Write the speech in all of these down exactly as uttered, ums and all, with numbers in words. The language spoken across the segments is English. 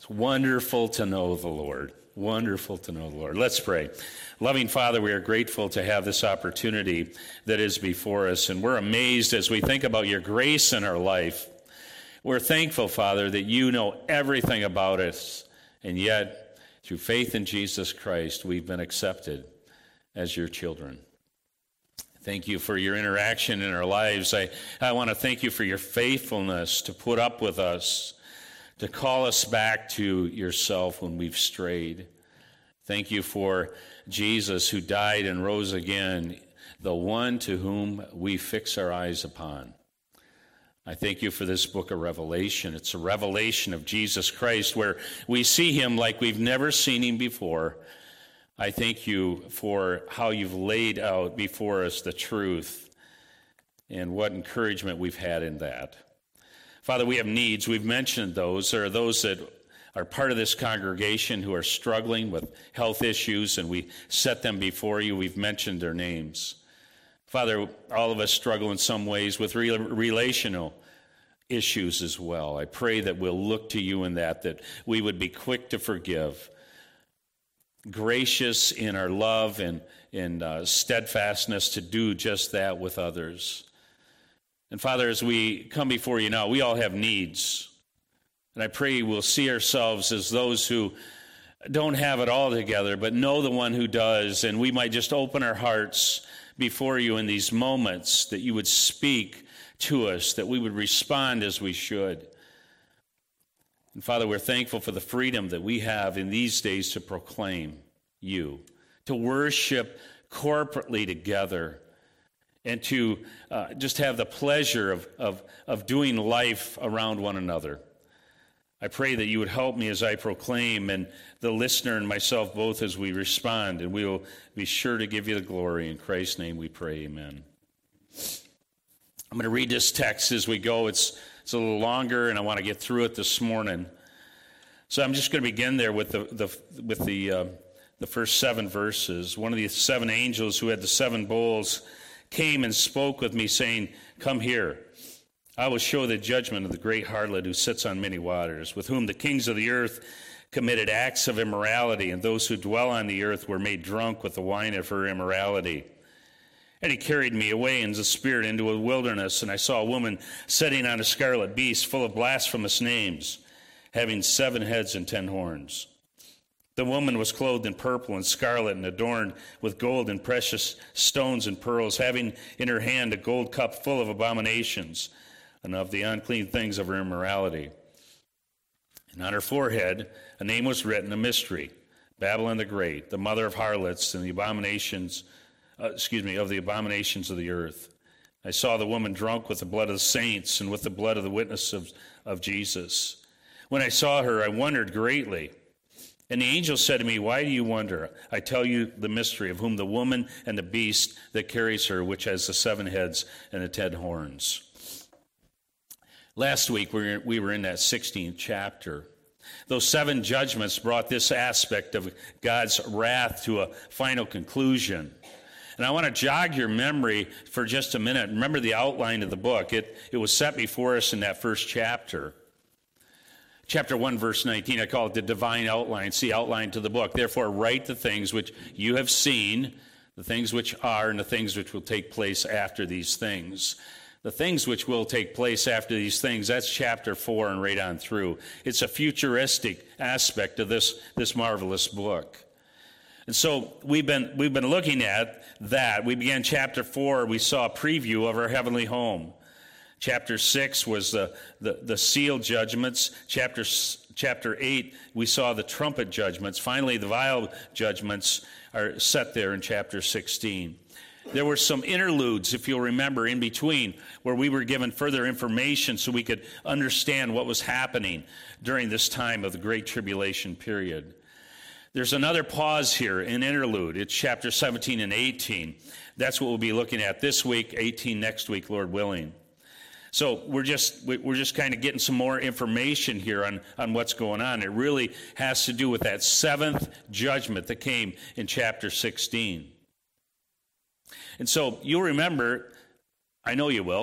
It's wonderful to know the Lord. Wonderful to know the Lord. Let's pray. Loving Father, we are grateful to have this opportunity that is before us, and we're amazed as we think about your grace in our life. We're thankful, Father, that you know everything about us, and yet, through faith in Jesus Christ, we've been accepted as your children. Thank you for your interaction in our lives. I, I want to thank you for your faithfulness to put up with us, to call us back to yourself when we've strayed. Thank you for Jesus who died and rose again, the one to whom we fix our eyes upon. I thank you for this book of Revelation. It's a revelation of Jesus Christ where we see him like we've never seen him before. I thank you for how you've laid out before us the truth and what encouragement we've had in that. Father, we have needs. We've mentioned those. There are those that are part of this congregation who are struggling with health issues, and we set them before you. We've mentioned their names. Father, all of us struggle in some ways with re- relational issues as well. I pray that we'll look to you in that, that we would be quick to forgive, gracious in our love and, and uh, steadfastness to do just that with others. And Father, as we come before you now, we all have needs. And I pray we'll see ourselves as those who don't have it all together, but know the one who does. And we might just open our hearts before you in these moments, that you would speak to us, that we would respond as we should. And Father, we're thankful for the freedom that we have in these days to proclaim you, to worship corporately together, and to uh, just have the pleasure of, of, of doing life around one another. I pray that you would help me as I proclaim, and the listener and myself both as we respond, and we will be sure to give you the glory. In Christ's name we pray, amen. I'm going to read this text as we go. It's, it's a little longer, and I want to get through it this morning. So I'm just going to begin there with the, the, with the, uh, the first seven verses. One of the seven angels who had the seven bowls came and spoke with me, saying, "Come here. I will show the judgment of the great harlot who sits on many waters, with whom the kings of the earth committed acts of immorality, and those who dwell on the earth were made drunk with the wine of her immorality. And he carried me away in the spirit into a wilderness, and I saw a woman sitting on a scarlet beast full of blasphemous names, having seven heads and ten horns. The woman was clothed in purple and scarlet and adorned with gold and precious stones and pearls, having in her hand a gold cup full of abominations and of the unclean things of her immorality. And on her forehead a name was written, a mystery, Babylon the Great, the mother of harlots and the abominations, uh, excuse me, of the abominations of the earth. I saw the woman drunk with the blood of the saints and with the blood of the witness of, of Jesus. When I saw her, I wondered greatly. And the angel said to me, "Why do you wonder? I tell you the mystery of whom the woman and the beast that carries her, which has the seven heads and the ten horns." Last week, we were, we were in that sixteenth chapter. Those seven judgments brought this aspect of God's wrath to a final conclusion. And I want to jog your memory for just a minute. Remember the outline of the book. It, it was set before us in that first chapter. Chapter one, verse nineteen, I call it the divine outline. See, outline to the book. Therefore, write the things which you have seen, the things which are, and the things which will take place after these things. The things which will take place after these things, that's chapter four and right on through. It's a futuristic aspect of this, this marvelous book. And so we've been we've been looking at that. We began chapter four, we saw a preview of our heavenly home. Chapter six was the, the, the seal judgments. Chapter, chapter eight, we saw the trumpet judgments. Finally, the vial judgments are set there in chapter sixteen. There were some interludes, if you'll remember, in between where we were given further information so we could understand what was happening during this time of the Great Tribulation period. There's another pause here, an interlude. It's chapter seventeen and eighteen. That's what we'll be looking at this week, eighteen next week, Lord willing. So we're just we're just kind of getting some more information here on, on what's going on. It really has to do with that seventh judgment that came in chapter sixteen. And so you'll remember, I know you will,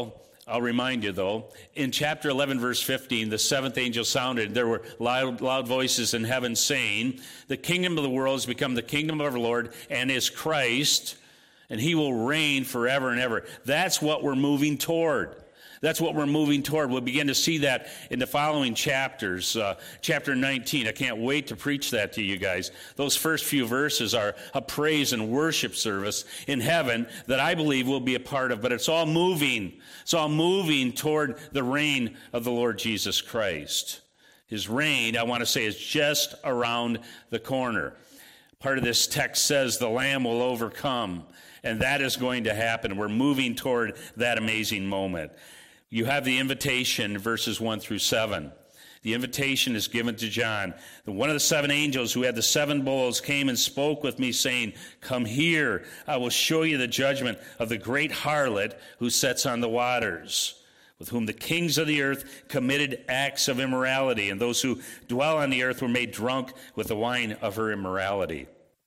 I'll remind you, though, in chapter eleven, verse fifteen, the seventh angel sounded. There were loud, loud voices in heaven saying, the kingdom of the world has become the kingdom of our Lord and his Christ, and he will reign forever and ever. That's what we're moving toward. That's what we're moving toward. We'll begin to see that in the following chapters. Uh, chapter nineteen, I can't wait to preach that to you guys. Those first few verses are a praise and worship service in heaven that I believe we'll be a part of. But it's all moving. It's all moving toward the reign of the Lord Jesus Christ. His reign, I want to say, is just around the corner. Part of this text says the Lamb will overcome, and that is going to happen. We're moving toward that amazing moment. You have the invitation, verses one through seven. The invitation is given to John. One of the seven angels who had the seven bowls came and spoke with me, saying, come here, I will show you the judgment of the great harlot who sits on the waters, with whom the kings of the earth committed acts of immorality, and those who dwell on the earth were made drunk with the wine of her immorality.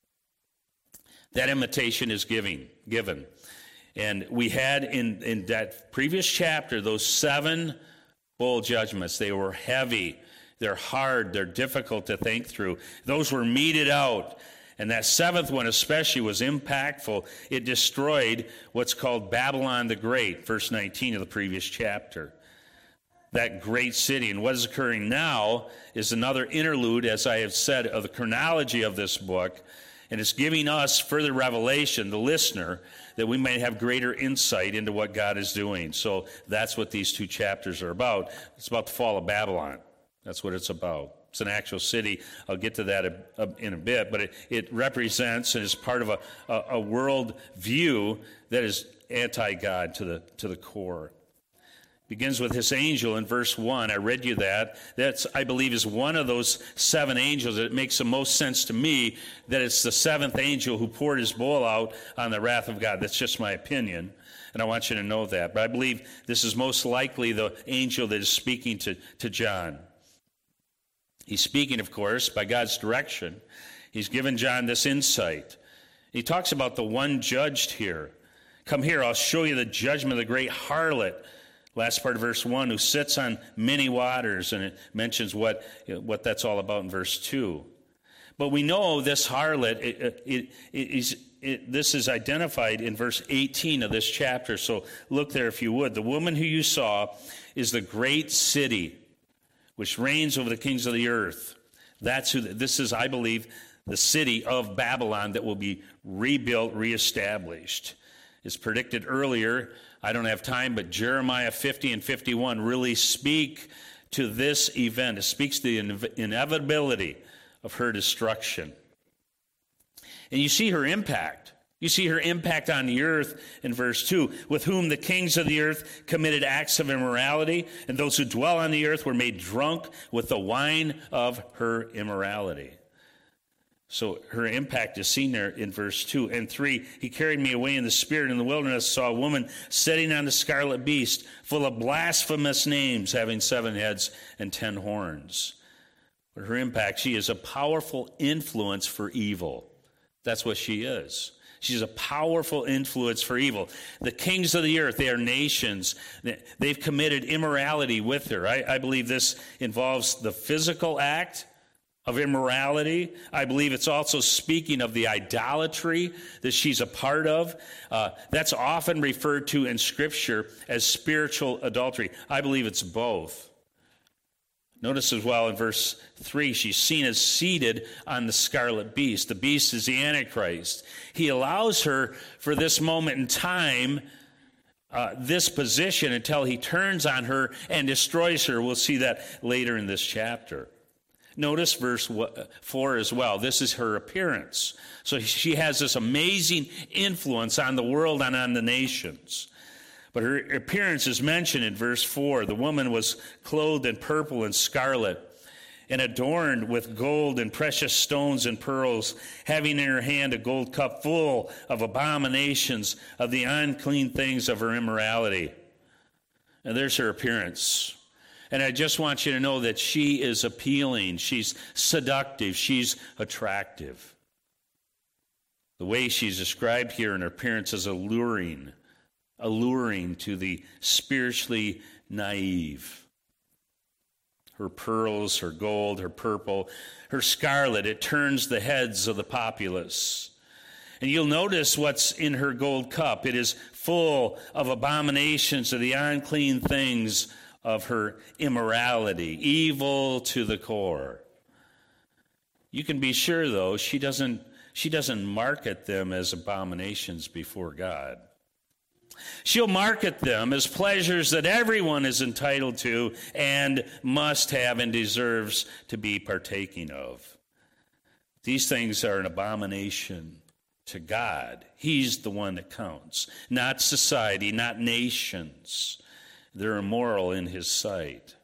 That invitation is giving, given. And we had in, in that previous chapter those seven bowl judgments. They were heavy, they're hard, they're difficult to think through. Those were meted out. And that seventh one especially was impactful. It destroyed what's called Babylon the Great, verse nineteen of the previous chapter. That great city. And what is occurring now is another interlude, as I have said, of the chronology of this book. And it's giving us further revelation, the listener, that we may have greater insight into what God is doing. So that's what these two chapters are about. It's about the fall of Babylon. That's what it's about. It's an actual city. I'll get to that a, a, in a bit. But it, it represents and is part of a, a, a world view that is anti-God to the, to the core. Begins with this angel in verse one. I read you that. That's, I believe, is one of those seven angels. It makes the most sense to me that it's the seventh angel who poured his bowl out on the wrath of God. That's just my opinion, and I want you to know that. But I believe this is most likely the angel that is speaking to, to John. He's speaking, of course, by God's direction. He's given John this insight. He talks about the one judged here. Come here, I'll show you the judgment of the great harlot. Last part of verse one, who sits on many waters, and it mentions what, what that's all about in verse two. But we know this harlot, it, it, it is, it, this is identified in verse eighteen of this chapter, so look there if you would. The woman who you saw is the great city, which reigns over the kings of the earth. That's who, this is, I believe, the city of Babylon that will be rebuilt, reestablished. It's predicted earlier. I don't have time, but Jeremiah fifty and fifty-one really speak to this event. It speaks to the inevitability of her destruction. And you see her impact. You see her impact on the earth in verse two, with whom the kings of the earth committed acts of immorality, and those who dwell on the earth were made drunk with the wine of her immorality. So her impact is seen there in verse two. And three, he carried me away in the spirit in the wilderness, saw a woman sitting on the scarlet beast, full of blasphemous names, having seven heads and ten horns. But her impact, she is a powerful influence for evil. That's what she is. She's a powerful influence for evil. The kings of the earth, they are nations. They've committed immorality with her. I, I believe this involves the physical act of immorality. I believe it's also speaking of the idolatry that she's a part of. Uh, that's often referred to in Scripture as spiritual adultery. I believe it's both. Notice as well in verse three, she's seen as seated on the scarlet beast. The beast is the Antichrist. He allows her for this moment in time, uh, this position, until he turns on her and destroys her. We'll see that later in this chapter. Notice verse four as well. This is her appearance. So she has this amazing influence on the world and on the nations. But her appearance is mentioned in verse four. The woman was clothed in purple and scarlet and adorned with gold and precious stones and pearls, having in her hand a gold cup full of abominations, of the unclean things of her immorality. And there's her appearance. And I just want you to know that she is appealing. She's seductive. She's attractive. The way she's described here in her appearance is alluring. alluring to the spiritually naive. Her pearls, her gold, her purple, her scarlet, it turns the heads of the populace. And you'll notice what's in her gold cup. It is full of abominations of the unclean things of her immorality, evil to the core. You can be sure, though, she doesn't, she doesn't market them as abominations before God. She'll market them as pleasures that everyone is entitled to and must have and deserves to be partaking of. These things are an abomination to God. He's the one that counts, not society, not nations. They're immoral in his sight.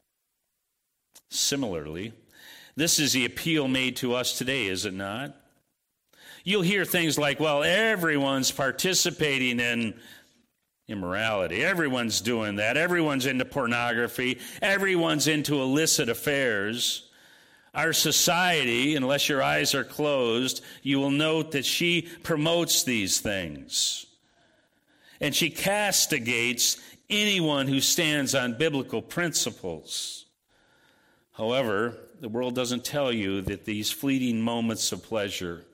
Similarly, this is the appeal made to us today, is it not? You'll hear things like, well, everyone's participating in immorality. Everyone's doing that. Everyone's into pornography. Everyone's into illicit affairs. Our society, unless your eyes are closed, you will note that she promotes these things. And she castigates anyone who stands on biblical principles. However, the world doesn't tell you that these fleeting moments of pleasure,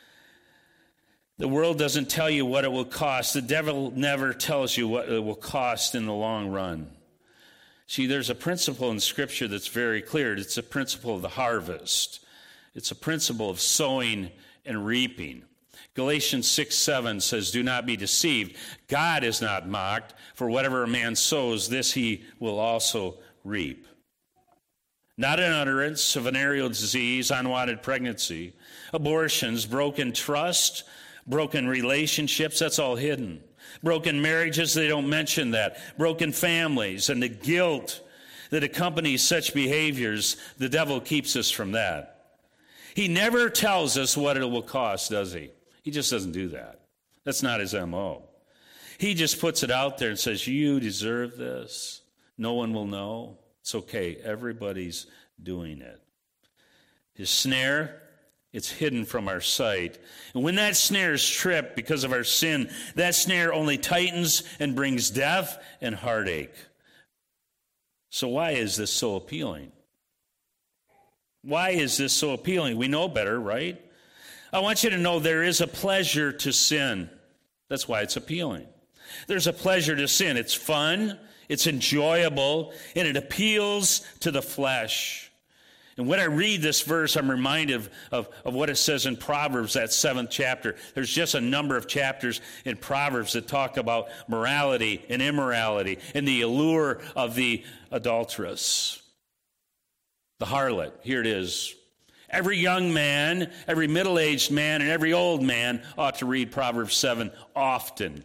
the world doesn't tell you what it will cost. The devil never tells you what it will cost in the long run. See, there's a principle in Scripture that's very clear. It's a principle of the harvest. It's a principle of sowing and reaping. Galatians six seven says, do not be deceived. God is not mocked, for whatever a man sows, this he will also reap. Not an utterance of venereal disease, unwanted pregnancy, abortions, broken trust, broken relationships, that's all hidden. Broken marriages, they don't mention that. Broken families and the guilt that accompanies such behaviors, the devil keeps us from that. He never tells us what it will cost, does he? He just doesn't do that. That's not his M O. He just puts it out there and says, you deserve this. No one will know. It's okay. Everybody's doing it. His snare, it's hidden from our sight. And when that snare is tripped because of our sin, that snare only tightens and brings death and heartache. So why is this so appealing? Why is this so appealing? We know better, right? I want you to know there is a pleasure to sin. That's why it's appealing. There's a pleasure to sin. It's fun, it's enjoyable, and it appeals to the flesh. And when I read this verse, I'm reminded of, of, of what it says in Proverbs, that seventh chapter. There's just a number of chapters in Proverbs that talk about morality and immorality and the allure of the adulteress, the harlot. Here it is. Every young man, every middle-aged man, and every old man ought to read Proverbs seven often.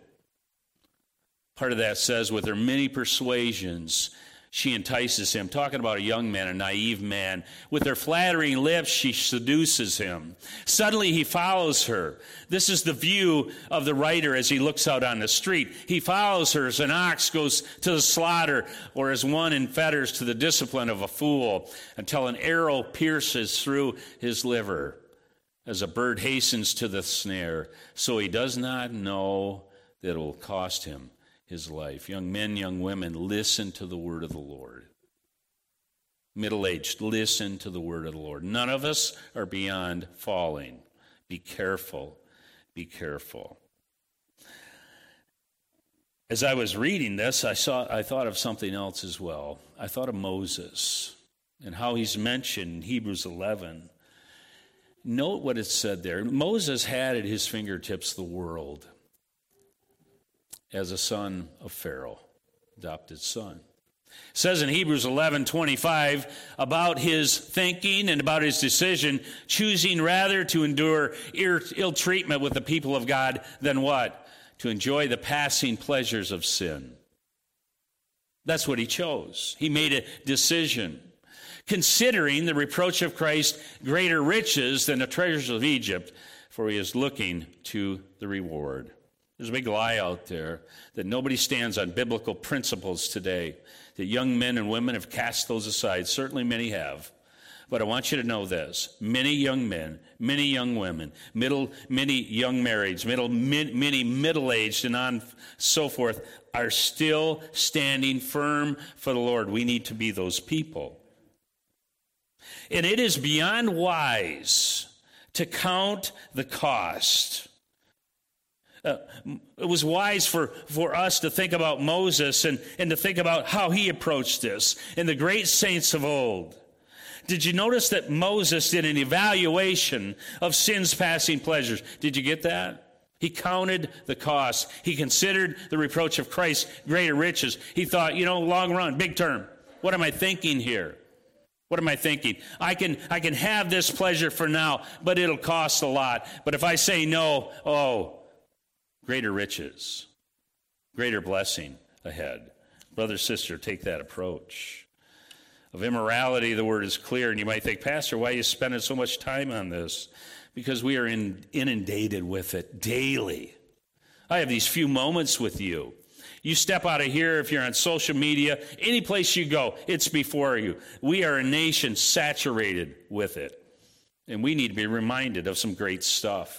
Part of that says, with her many persuasions, she entices him. Talking about a young man, a naive man. With her flattering lips, she seduces him. Suddenly, he follows her. This is the view of the writer as he looks out on the street. He follows her as an ox goes to the slaughter, or as one in fetters to the discipline of a fool, until an arrow pierces through his liver. As a bird hastens to the snare, so he does not know that it will cost him his life. Young men, young women, listen to the word of the Lord. Middle-aged, listen to the word of the Lord. None of us are beyond falling. Be careful. Be careful. As I was reading this, I saw I thought of something else as well. I thought of Moses and how he's mentioned in Hebrews eleven. Note what it said there. Moses had at his fingertips the world as a son of Pharaoh, adopted son. It says in Hebrews eleven twenty-five about his thinking and about his decision, choosing rather to endure ill treatment with the people of God than what? To enjoy the passing pleasures of sin. That's what he chose. He made a decision. Considering the reproach of Christ greater riches than the treasures of Egypt, for he is looking to the reward. There's a big lie out there that nobody stands on biblical principles today, that young men and women have cast those aside. Certainly many have. But I want you to know this. Many young men, many young women, middle, many young marrieds, middle, mid, many middle-aged and on so forth are still standing firm for the Lord. We need to be those people. And it is beyond wise to count the cost. Uh, it was wise for, for us to think about Moses and, and to think about how he approached this and the great saints of old. Did you notice that Moses did an evaluation of sin's passing pleasures? Did you get that? He counted the cost. He considered the reproach of Christ greater riches. He thought, you know, long run, big term. What am I thinking here? What am I thinking? I can I can have this pleasure for now, but it'll cost a lot. But if I say no, oh, greater riches, greater blessing ahead. Brother, sister, take that approach. Of immorality, the word is clear, and you might think, Pastor, why are you spending so much time on this? Because we are in, inundated with it daily. I have these few moments with you. You step out of here, if you're on social media, any place you go, it's before you. We are a nation saturated with it, and we need to be reminded of some great stuff.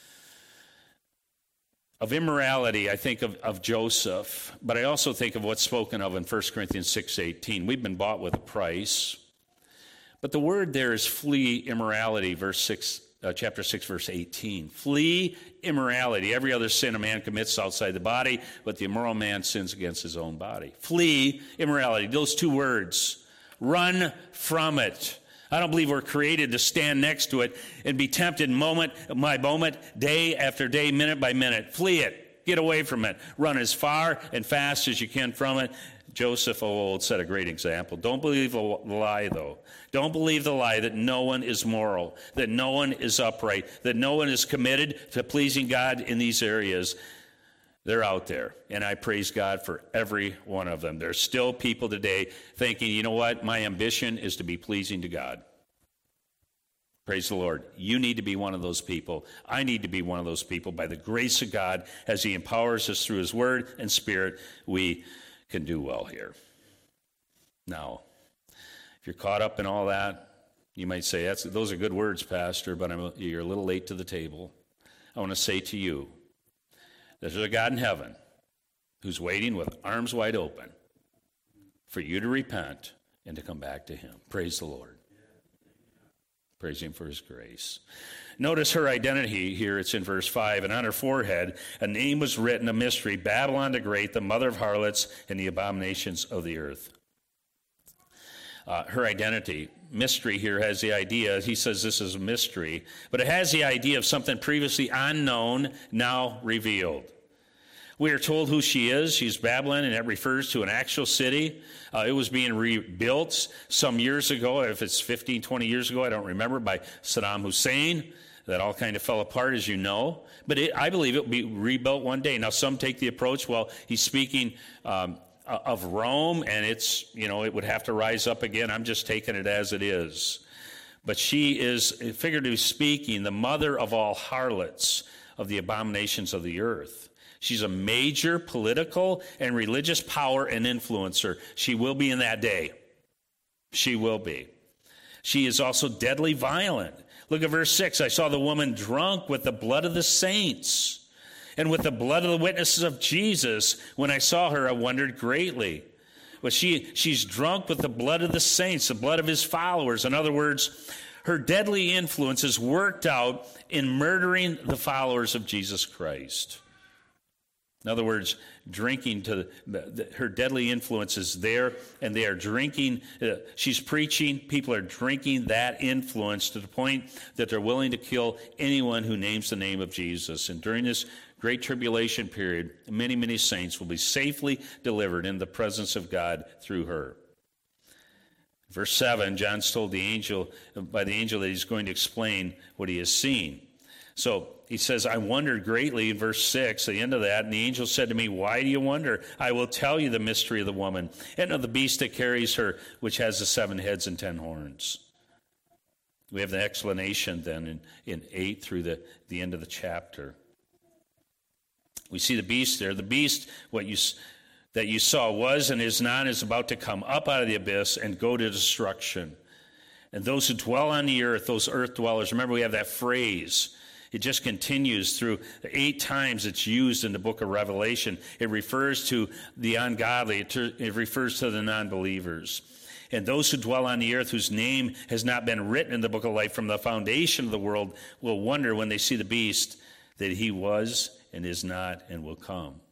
Of immorality, I think of, of Joseph, but I also think of what's spoken of in First Corinthians six eighteen. We've been bought with a price. But the word there is flee immorality, verse six, uh, chapter six, verse eighteen. Flee immorality. Every other sin a man commits outside the body, but the immoral man sins against his own body. Flee immorality. Those two words. Run from it. I don't believe we're created to stand next to it and be tempted moment by moment, day after day, minute by minute. Flee it. Get away from it. Run as far and fast as you can from it. Joseph of old set a great example. Don't believe the lie, though. Don't believe the lie that no one is moral, that no one is upright, that no one is committed to pleasing God in these areas. They're out there, and I praise God for every one of them. There's still people today thinking, you know what, my ambition is to be pleasing to God. Praise the Lord. You need to be one of those people. I need to be one of those people. By the grace of God, as he empowers us through his word and spirit, we can do well here. Now, if you're caught up in all that, you might say, That's, those are good words, Pastor, but I'm, you're a little late to the table. I want to say to you, there's a God in heaven who's waiting with arms wide open for you to repent and to come back to him. Praise the Lord. Praise him for his grace. Notice her identity here. It's in verse five. And on her forehead, a name was written, a mystery, Babylon the Great, the mother of harlots and the abominations of the earth. Uh, her identity, mystery here has the idea, he says this is a mystery, but it has the idea of something previously unknown, now revealed. We are told who she is. She's Babylon, and that refers to an actual city. Uh, it was being rebuilt some years ago, if it's fifteen, twenty years ago, I don't remember, by Saddam Hussein. That all kind of fell apart, as you know. But it, I believe it will be rebuilt one day. Now, some take the approach, well, he's speaking um, of Rome, and it's, you know, it would have to rise up again. I'm just taking it as it is. But she is, figuratively speaking, the mother of all harlots, of the abominations of the earth. She's a major political and religious power and influencer. She will be in that day. She will be. She is also deadly violent. Look at verse six. I saw the woman drunk with the blood of the saints and with the blood of the witnesses of Jesus. When I saw her, I wondered greatly. But she, she's drunk with the blood of the saints, the blood of his followers. In other words, her deadly influence is worked out in murdering the followers of Jesus Christ. In other words, drinking to the, the, her deadly influence is there, and they are drinking. Uh, she's preaching. People are drinking that influence to the point that they're willing to kill anyone who names the name of Jesus. And during this great tribulation period, many, many saints will be safely delivered in the presence of God through her. Verse seven, John's told the angel, by the angel, that he's going to explain what he has seen. So he says, I wondered greatly in verse six, the end of that, and the angel said to me, why do you wonder? I will tell you the mystery of the woman and of the beast that carries her, which has the seven heads and ten horns. We have the explanation then in, in eight through the, the end of the chapter. We see the beast there. The beast, what you that you saw was and is not, is about to come up out of the abyss and go to destruction. And those who dwell on the earth, those earth dwellers, remember we have that phrase. It just continues through eight times it's used in the book of Revelation. It refers to the ungodly. It, ter- it refers to the non-believers. And those who dwell on the earth whose name has not been written in the book of life from the foundation of the world will wonder when they see the beast that he was and is not and will come.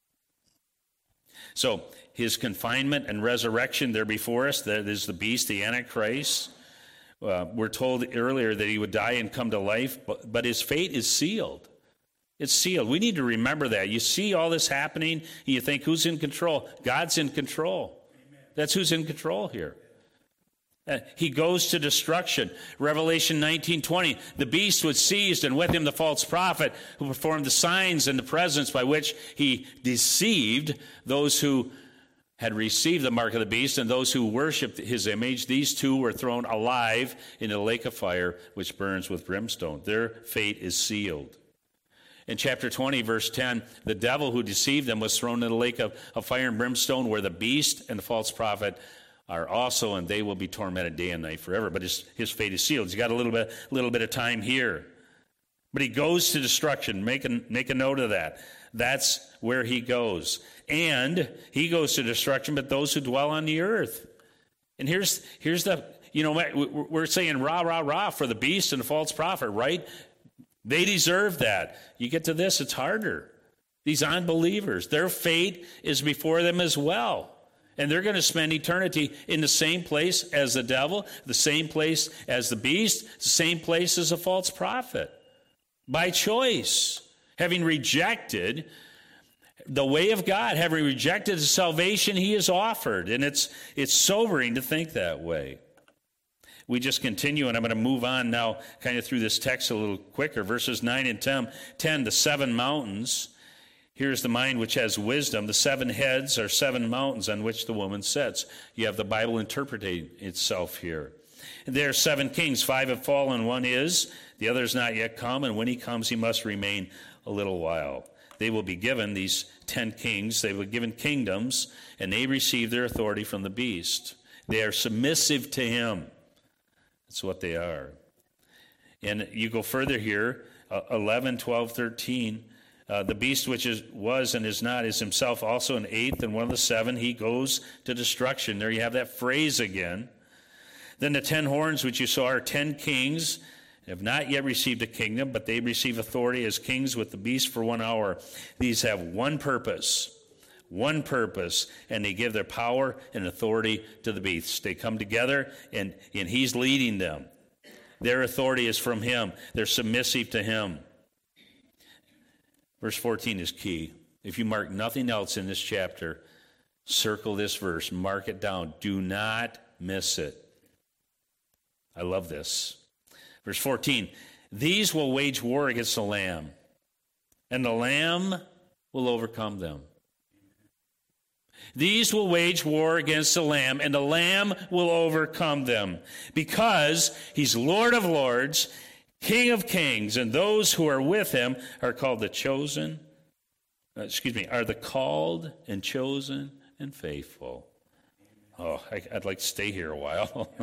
So his confinement and resurrection, they're before us. That is the beast, the Antichrist. Uh, we're told earlier that he would die and come to life, but, but his fate is sealed. It's sealed. We need to remember that. You see all this happening, and you think, who's in control? God's in control. Amen. That's who's in control here. Uh, he goes to destruction. Revelation nineteen twenty, the beast was seized, and with him the false prophet who performed the signs and the presence by which he deceived those who had received the mark of the beast and those who worshipped his image. These two were thrown alive in a lake of fire which burns with brimstone. Their fate is sealed. In chapter twenty, verse ten, the devil who deceived them was thrown in a lake of, of fire and brimstone where the beast and the false prophet are also, and they will be tormented day and night forever. But his, his fate is sealed. He's got a little bit, little bit of time here. But he goes to destruction. Make a, make a note of that. That's where he goes. And he goes to destruction, but those who dwell on the earth. And here's here's the, you know, we're saying rah, rah, rah for the beast and the false prophet, right? They deserve that. You get to this, it's harder. These unbelievers, their fate is before them as well. And they're going to spend eternity in the same place as the devil, the same place as the beast, the same place as a false prophet. By choice, having rejected the way of God, having rejected the salvation he has offered. And it's it's sobering to think that way. We just continue, and I'm going to move on now kind of through this text a little quicker. Verses nine and ten, the seven mountains. Here's the mind which has wisdom. The seven heads are seven mountains on which the woman sits. You have the Bible interpreting itself here. And there are seven kings. Five have fallen, one is. The other is not yet come, and when he comes, he must remain a little while. They will be given, these ten kings, they were given kingdoms, and they receive their authority from the beast. They are submissive to him. That's what they are. And you go further here, uh, eleven, twelve, thirteen. Uh, the beast which is, was and is not is himself also an eighth, and one of the seven, he goes to destruction. There you have that phrase again. Then the ten horns which you saw are ten kings, have not yet received a kingdom, but they receive authority as kings with the beast for one hour. These have one purpose, one purpose, and they give their power and authority to the beast. They come together, and, and he's leading them. Their authority is from him. They're submissive to him. Verse fourteen is key. If you mark nothing else in this chapter, circle this verse, mark it down. Do not miss it. I love this. Verse fourteen, these will wage war against the Lamb, and the Lamb will overcome them. These will wage war against the Lamb, and the Lamb will overcome them, because he's Lord of lords, King of kings, and those who are with him are called the chosen, uh, excuse me, are the called and chosen and faithful. Oh, I, I'd like to stay here a while.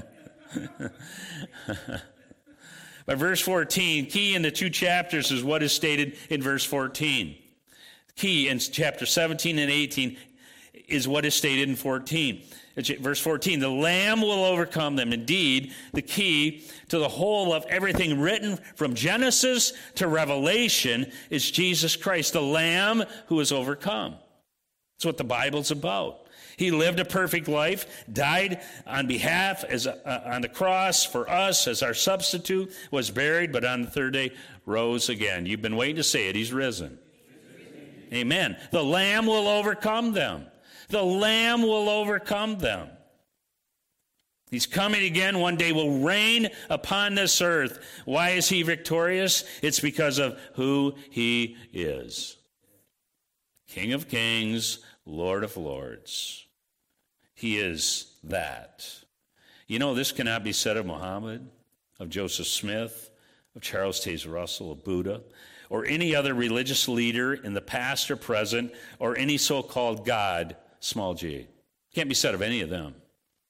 But verse fourteen, key in the two chapters is what is stated in verse fourteen. Key in chapter seventeen and eighteen is what is stated in fourteen. Verse fourteen, the Lamb will overcome them. Indeed, the key to the whole of everything written from Genesis to Revelation is Jesus Christ, the Lamb who has overcome. That's what the Bible's about. He lived a perfect life, died on behalf as uh, on the cross for us as our substitute, was buried, but on the third day rose again. You've been waiting to say it. He's risen. Amen. The Lamb will overcome them. The Lamb will overcome them. He's coming again. One day will reign upon this earth. Why is he victorious? It's because of who he is. King of kings, Lord of lords. He is that. You know, this cannot be said of Muhammad, of Joseph Smith, of Charles Taze Russell, of Buddha, or any other religious leader in the past or present, or any so-called God, small g. Can't be said of any of them.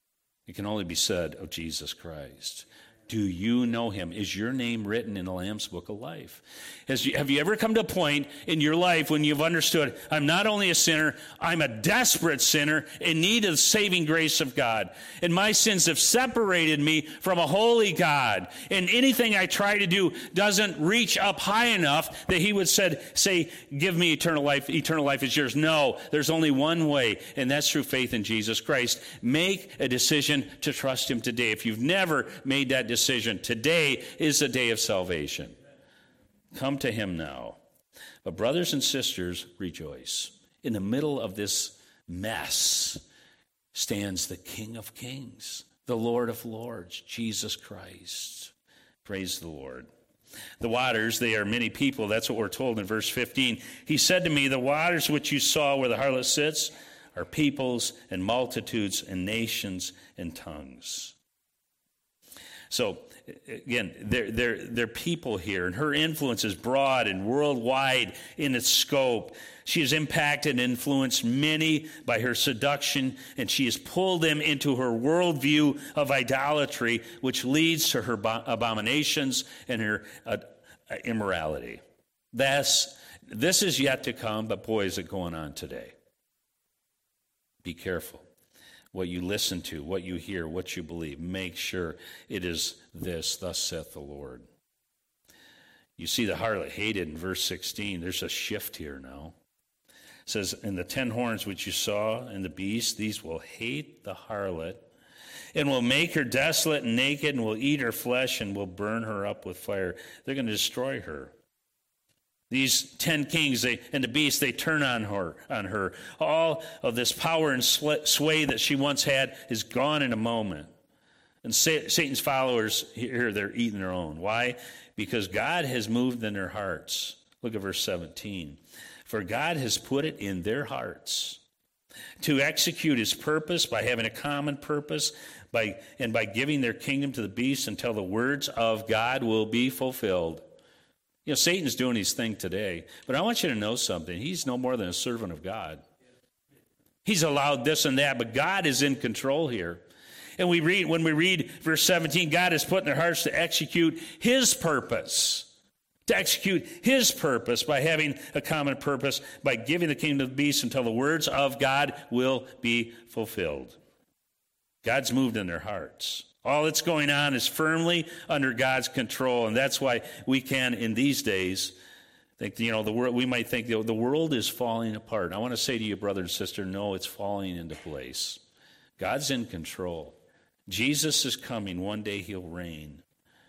It can only be said of Jesus Christ. Do you know him? Is your name written in the Lamb's Book of Life? Has you, have you ever come to a point in your life when you've understood, I'm not only a sinner, I'm a desperate sinner in need of the saving grace of God. And my sins have separated me from a holy God. And anything I try to do doesn't reach up high enough that he would said, say, give me eternal life. Eternal life is yours. No, there's only one way, and that's through faith in Jesus Christ. Make a decision to trust him today. If you've never made that decision, Decision. Today is the day of salvation. Come to him now. But brothers and sisters, rejoice. In the middle of this mess stands the King of Kings, the Lord of Lords, Jesus Christ. Praise the Lord. The waters, they are many people. That's what we're told in verse fifteen. He said to me, the waters which you saw where the harlot sits are peoples and multitudes and nations and tongues. So, again, they're, they're, they're people here, and her influence is broad and worldwide in its scope. She has impacted and influenced many by her seduction, and she has pulled them into her worldview of idolatry, which leads to her abominations and her uh, immorality. That's, this is yet to come, but boy, is it going on today. Be careful. What you listen to, what you hear, what you believe. Make sure it is this, thus saith the Lord. You see the harlot hated in verse sixteen. There's a shift here now. It says, and the ten horns which you saw and the beast, these will hate the harlot and will make her desolate and naked and will eat her flesh and will burn her up with fire. They're going to destroy her. These ten kings they, and the beast, they turn on her, on her. All of this power and sway that she once had is gone in a moment. And Satan's followers here, they're eating their own. Why? Because God has moved in their hearts. Look at verse seventeen. For God has put it in their hearts to execute his purpose by having a common purpose by and by giving their kingdom to the beast until the words of God will be fulfilled. You know, Satan's doing his thing today, but I want you to know something. He's no more than a servant of God. He's allowed this and that, but God is in control here. And we read, when we read verse seventeen, God has put in their hearts to execute his purpose, to execute his purpose by having a common purpose, by giving the kingdom of the beast until the words of God will be fulfilled. God's moved in their hearts. All that's going on is firmly under God's control, and that's why we can, in these days, think, you know, the world. We might think the world is falling apart. I want to say to you, brother and sister, no, it's falling into place. God's in control. Jesus is coming. One day he'll reign.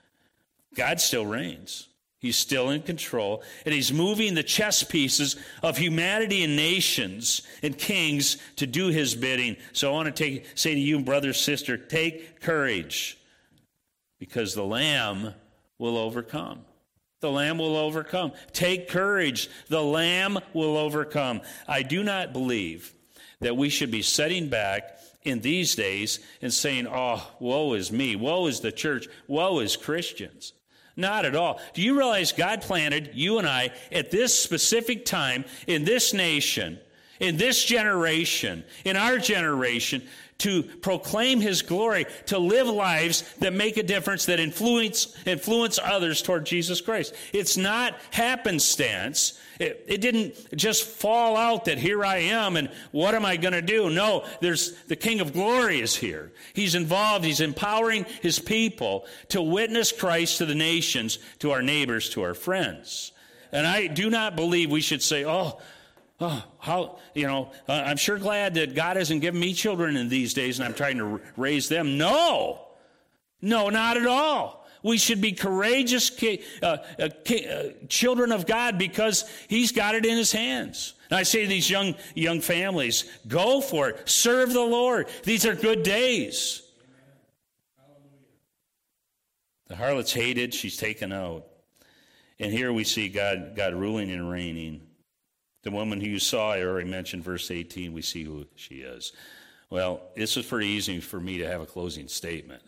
God still reigns. He's still in control, and he's moving the chess pieces of humanity and nations and kings to do his bidding. So I want to take, say to you, brother, sister, take courage, because the Lamb will overcome. The Lamb will overcome. Take courage. The Lamb will overcome. I do not believe that we should be sitting back in these days and saying, oh, woe is me, woe is the church, woe is Christians. Not at all. Do you realize God planted you and I at this specific time in this nation, in this generation, in our generation, to proclaim his glory, to live lives that make a difference, that influence influence others toward Jesus Christ. It's not happenstance. It, it didn't just fall out that here I am and what am I going to do? No, there's the King of Glory is here. He's involved. He's empowering his people to witness Christ to the nations, to our neighbors, to our friends. And I do not believe we should say, oh, Oh, how, you know, uh, I'm sure glad that God hasn't given me children in these days and I'm trying to r- raise them. No, no, not at all. We should be courageous ki- uh, uh, ki- uh, children of God because he's got it in his hands. And I say to these young, young families, go for it. Serve the Lord. These are good days. The harlot's hated. She's taken out. And here we see God, God ruling and reigning. The woman who you saw, I already mentioned, verse eighteen, we see who she is. Well, this was pretty easy for me to have a closing statement.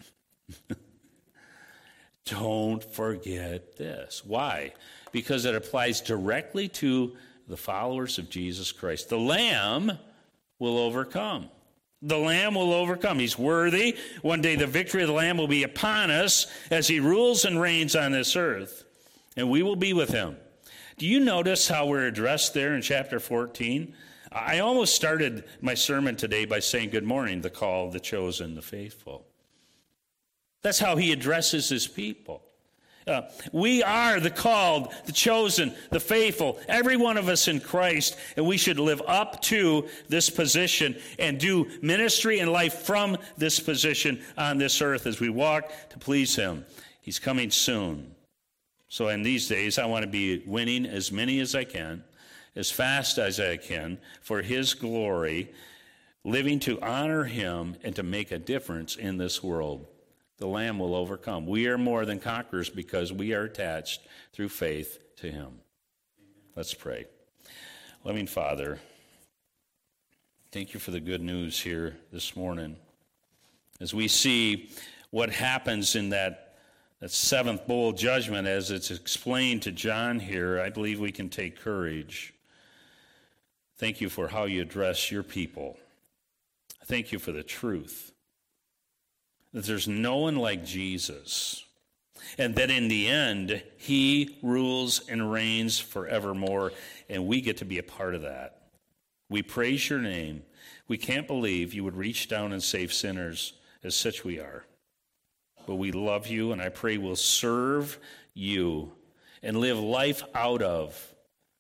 Don't forget this. Why? Because it applies directly to the followers of Jesus Christ. The Lamb will overcome. The Lamb will overcome. He's worthy. One day the victory of the Lamb will be upon us as he rules and reigns on this earth, and we will be with him. Do you notice how we're addressed there in chapter fourteen? I almost started my sermon today by saying, good morning, the called, the chosen, the faithful. That's how he addresses his people. Uh, we are the called, the chosen, the faithful, every one of us in Christ, and we should live up to this position and do ministry and life from this position on this earth as we walk to please him. He's coming soon. So in these days, I want to be winning as many as I can, as fast as I can, for his glory, living to honor him and to make a difference in this world. The Lamb will overcome. We are more than conquerors because we are attached through faith to him. Amen. Let's pray. Loving Father, thank you for the good news here this morning. As we see what happens in that, that seventh bowl judgment as it's explained to John here, I believe we can take courage. Thank you for how you address your people. Thank you for the truth that there's no one like Jesus, and that in the end, he rules and reigns forevermore, and we get to be a part of that. We praise your name. We can't believe you would reach down and save sinners, as such we are. But we love you, and I pray we'll serve you and live life out of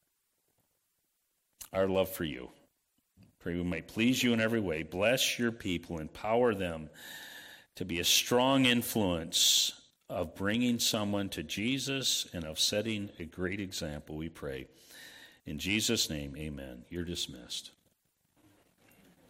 our love for you. Pray we might please you in every way. Bless your people, empower them to be a strong influence of bringing someone to Jesus and of setting a great example, we pray. In Jesus' name, amen. You're dismissed.